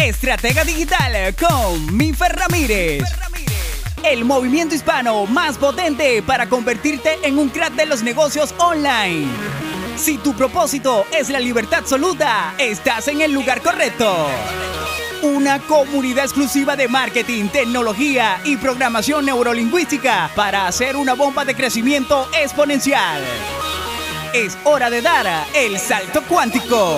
Estratega Digital con Mifer Ramírez. El movimiento hispano más potente para convertirte en un crack de los negocios online. Si tu propósito es la libertad absoluta, estás en el lugar correcto. Una comunidad exclusiva de marketing, tecnología y programación neurolingüística para hacer una bomba de crecimiento exponencial. Es hora de dar el salto cuántico.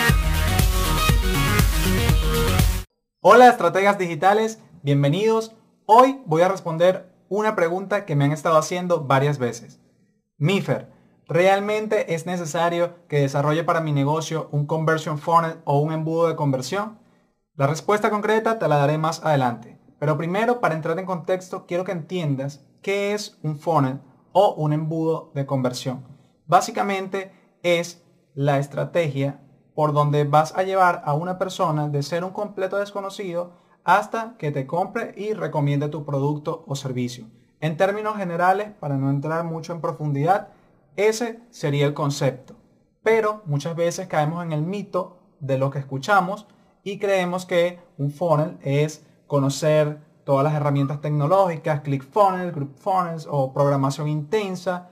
Hola estrategas digitales, bienvenidos. Hoy voy a responder una pregunta que me han estado haciendo varias veces. Mifer, ¿realmente es necesario que desarrolle para mi negocio un conversion funnel o un embudo de conversión? La respuesta concreta te la daré más adelante. Pero primero, para entrar en contexto, quiero que entiendas qué es un funnel o un embudo de conversión. Básicamente es la estrategia por donde vas a llevar a una persona de ser un completo desconocido hasta que te compre y recomiende tu producto o servicio. En términos generales, para no entrar mucho en profundidad, ese sería el concepto. Pero muchas veces caemos en el mito de lo que escuchamos y creemos que un funnel es conocer todas las herramientas tecnológicas, ClickFunnels, GroupFunnels o programación intensa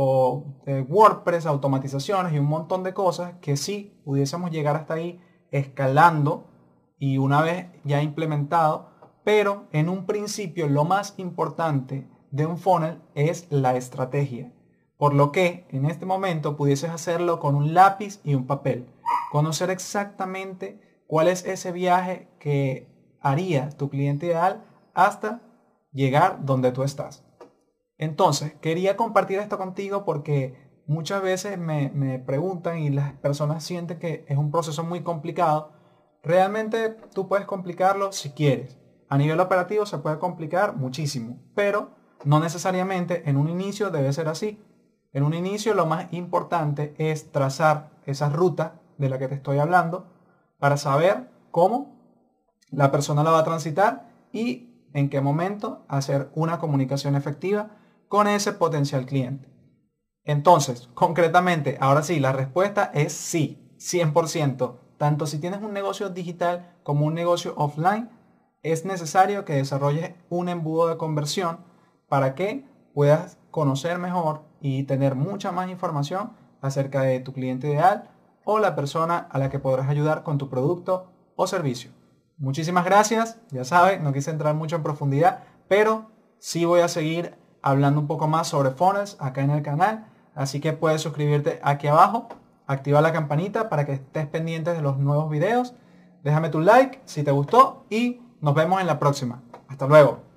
o WordPress, automatizaciones y un montón de cosas que sí pudiésemos llegar hasta ahí escalando y una vez ya implementado, pero en un principio lo más importante de un funnel es la estrategia. Por lo que en este momento pudieses hacerlo con un lápiz y un papel. Conocer exactamente cuál es ese viaje que haría tu cliente ideal hasta llegar donde tú estás. Entonces, quería compartir esto contigo porque muchas veces me preguntan y las personas sienten que es un proceso muy complicado. Realmente tú puedes complicarlo si quieres. A nivel operativo se puede complicar muchísimo, pero no necesariamente en un inicio debe ser así. En un inicio lo más importante es trazar esa ruta de la que te estoy hablando para saber cómo la persona la va a transitar y en qué momento hacer una comunicación efectiva con ese potencial cliente. Entonces, concretamente, ahora sí, la respuesta es sí, 100%. Tanto si tienes un negocio digital como un negocio offline, es necesario que desarrolles un embudo de conversión para que puedas conocer mejor y tener mucha más información acerca de tu cliente ideal o la persona a la que podrás ayudar con tu producto o servicio. Muchísimas gracias. Ya sabes, no quise entrar mucho en profundidad, pero sí voy a seguir hablando un poco más sobre funnels acá en el canal. Así que puedes suscribirte aquí abajo, activa la campanita para que estés pendiente de los nuevos videos. Déjame tu like si te gustó y nos vemos en la próxima. Hasta luego.